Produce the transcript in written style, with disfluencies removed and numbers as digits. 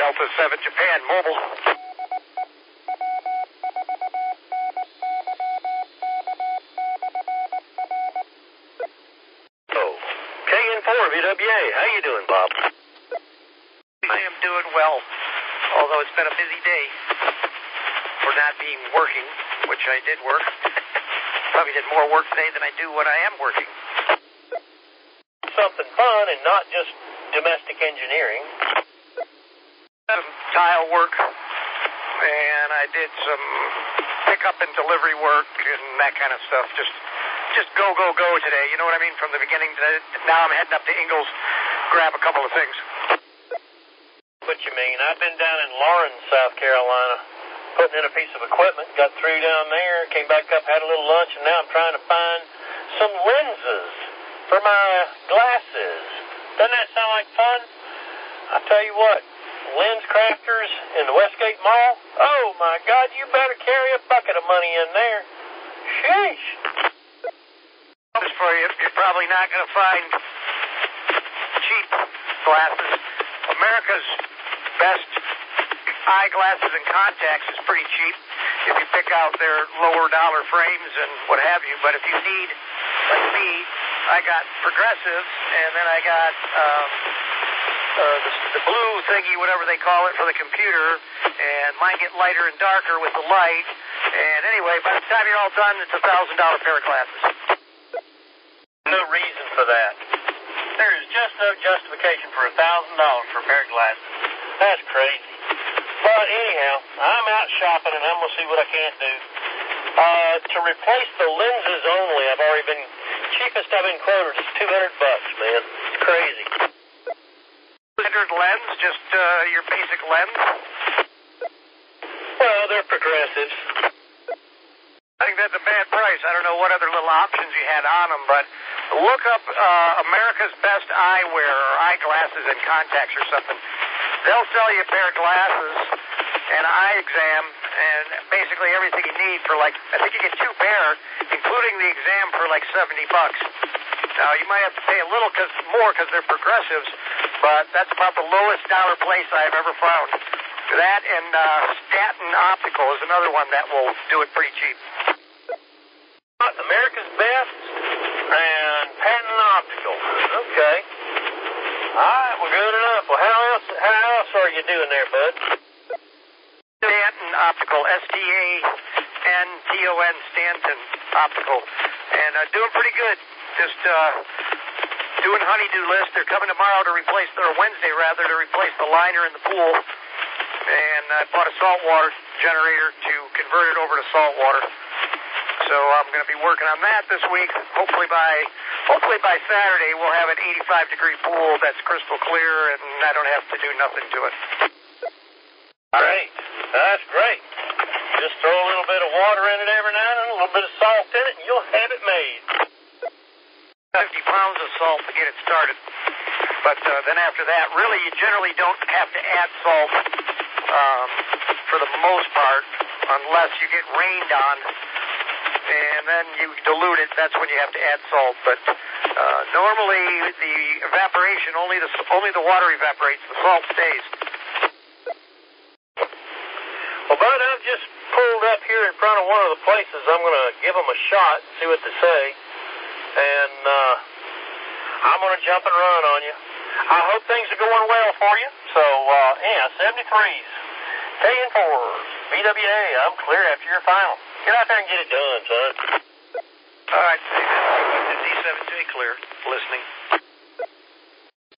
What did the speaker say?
Delta 7 Japan Mobile. Oh, KN4 VWA. How you doing, Bob? I am doing well, although it's been a busy day for not being working, which I did work. Probably did more work today than I do when I am working. Something fun and not just domestic engineering. Some tile work, and I did some pickup and delivery work and that kind of stuff. Just go today. You know what I mean? From the beginning to now, I'm heading up to Ingalls, grab a couple of things. What you mean? I've been down in Lawrence, South Carolina, putting in a piece of equipment. Got through down there, came back up, had a little lunch, and now I'm trying to find some lenses for my glasses. Doesn't that sound like fun? I tell you what, lens crafters in the Westgate Mall, oh my God, you better carry a bucket of money in there. Sheesh. Just for you, you're probably not going to find cheap glasses. America's best eyeglasses and contacts is pretty cheap if you pick out their lower dollar frames and what have you. But if you need, like me, I got Progressives, and then I got the blue thingy, whatever they call it, for the computer, and mine get lighter and darker with the light. And anyway, by the time you're all done, it's $1,000 pair of glasses. No reason for that. There is just no justification for $1,000 for a pair of glasses. That's crazy. But anyhow, I'm out shopping, and I'm going to see what I can't do. To replace the lenses only, I've already been, cheapest I've been quoted is $200, man. It's crazy. Standard lens, just your basic lens? Well, they're Progressives. I think that's a bad price. I don't know what other little options you had on them, but look up America's Best Eyewear or eyeglasses and contacts or something. They'll sell you a pair of glasses, an eye exam, and basically everything you need for like, I think you get 2 pair, including the exam for like $70. Now, you might have to pay a little more because they're Progressives, but that's about the lowest dollar place I've ever found. That and Staten Optical is another one that will do it pretty cheap. America's Best and Staten Optical. Okay. All right, well, good enough. Well, how else are you doing there, bud? Staten Optical, Staton, Stanton Optical, and doing pretty good. Just doing honeydew list. They're coming tomorrow to replace, or Wednesday rather, to replace the liner in the pool. And I bought a saltwater generator to convert it over to saltwater. So I'm going to be working on that this week. Hopefully by Saturday we'll have an 85-degree pool that's crystal clear, and I don't have to do nothing to it. Great. That's great. Just throw a little bit of water in it every now and then, a little bit of salt in it, and you'll have it made. 50 pounds of salt to get it started. But then after that, really, you generally don't have to add salt for the most part unless you get rained on. And then you dilute it, that's when you have to add salt. But normally the evaporation, only the water evaporates, the salt stays. Well, bud, I've just pulled up here in front of one of the places. I'm going to give them a shot, see what they say. And I'm going to jump and run on you. I hope things are going well for you. So, 73s, KN4, VWA, I'm clear after your final. Get out there and get it done, son. All right, D7 clear, listening.